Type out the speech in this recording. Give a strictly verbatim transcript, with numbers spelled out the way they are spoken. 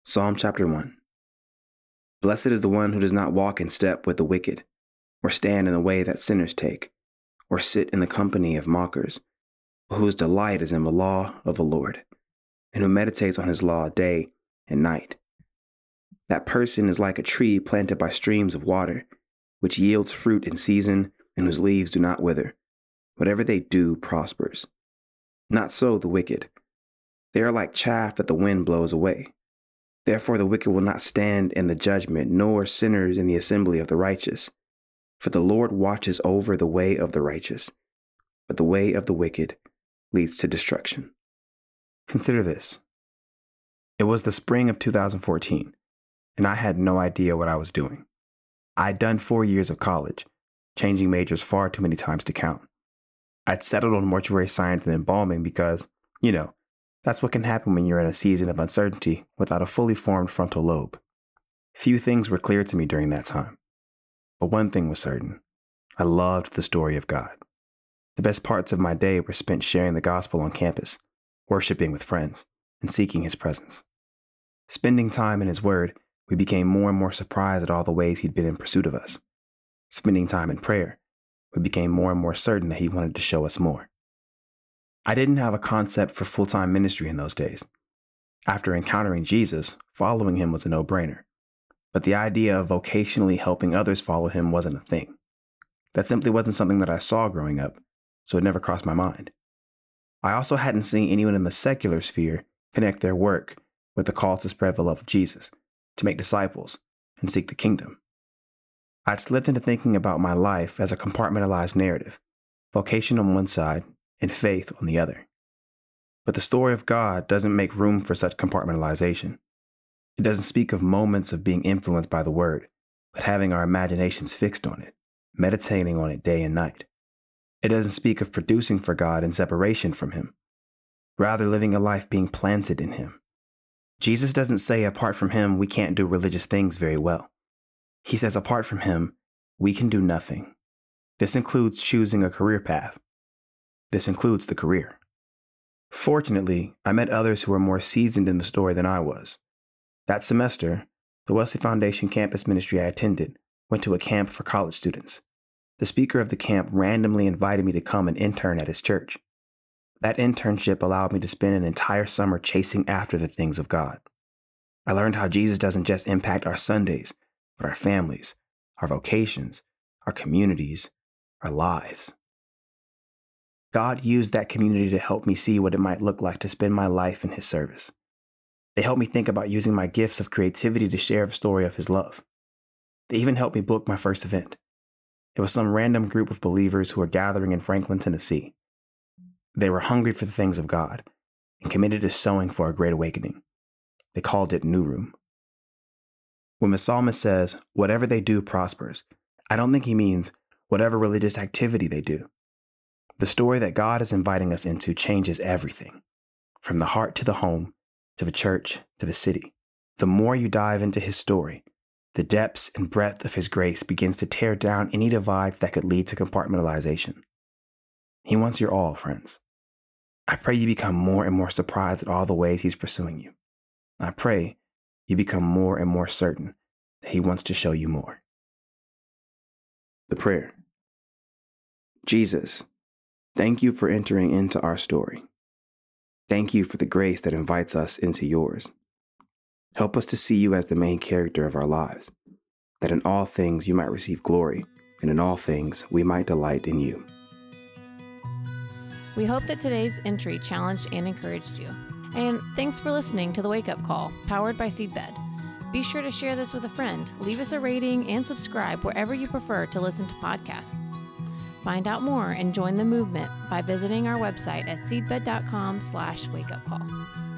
Psalm chapter one. Blessed is the one who does not walk in step with the wicked, or stand in the way that sinners take, or sit in the company of mockers, but whose delight is in the law of the Lord, and who meditates on his law day and night. That person is like a tree planted by streams of water, which yields fruit in season and whose leaves do not wither. Whatever they do prospers. Not so the wicked. They are like chaff that the wind blows away. Therefore the wicked will not stand in the judgment, nor sinners in the assembly of the righteous. For the Lord watches over the way of the righteous, but the way of the wicked leads to destruction. Consider this. It was the spring of two thousand fourteen, and I had no idea what I was doing. I had done four years of college, changing majors far too many times to count. I'd settled on mortuary science and embalming because, you know, that's what can happen when you're in a season of uncertainty without a fully formed frontal lobe. Few things were clear to me during that time. But one thing was certain. I loved the story of God. The best parts of my day were spent sharing the gospel on campus, worshiping with friends, and seeking his presence. Spending time in his word, we became more and more surprised at all the ways he'd been in pursuit of us. Spending time in prayer, we became more and more certain that he wanted to show us more. I didn't have a concept for full-time ministry in those days. After encountering Jesus, following him was a no-brainer. But the idea of vocationally helping others follow him wasn't a thing. That simply wasn't something that I saw growing up, so it never crossed my mind. I also hadn't seen anyone in the secular sphere connect their work with the call to spread the love of Jesus, to make disciples, and seek the kingdom. I'd slipped into thinking about my life as a compartmentalized narrative, vocation on one side and faith on the other. But the story of God doesn't make room for such compartmentalization. It doesn't speak of moments of being influenced by the word, but having our imaginations fixed on it, meditating on it day and night. It doesn't speak of producing for God in separation from him, rather living a life being planted in him. Jesus doesn't say apart from him we can't do religious things very well. He says apart from him we can do nothing. This includes choosing a career path. This includes the career. Fortunately, I met others who were more seasoned in the story than I was. That semester, the Wesley Foundation campus ministry I attended went to a camp for college students. The speaker of the camp randomly invited me to come and intern at his church. That internship allowed me to spend an entire summer chasing after the things of God. I learned how Jesus doesn't just impact our Sundays, but our families, our vocations, our communities, our lives. God used that community to help me see what it might look like to spend my life in his service. They helped me think about using my gifts of creativity to share the story of his love. They even helped me book my first event. It was some random group of believers who were gathering in Franklin, Tennessee. They were hungry for the things of God and committed to sowing for a great awakening. They called it New Room. When the psalmist says, whatever they do prospers, I don't think he means whatever religious activity they do. The story that God is inviting us into changes everything, from the heart to the home, to the church, to the city. The more you dive into his story, the depths and breadth of his grace begins to tear down any divides that could lead to compartmentalization. He wants your all, friends. I pray you become more and more surprised at all the ways he's pursuing you. I pray you become more and more certain that he wants to show you more. The prayer. Jesus, thank you for entering into our story. Thank you for the grace that invites us into yours. Help us to see you as the main character of our lives, that in all things you might receive glory, and in all things we might delight in you. We hope that today's entry challenged and encouraged you. And thanks for listening to The Wake Up Call, powered by Seedbed. Be sure to share this with a friend, leave us a rating, and subscribe wherever you prefer to listen to podcasts. Find out more and join the movement by visiting our website at seedbed dot com slash wake up call.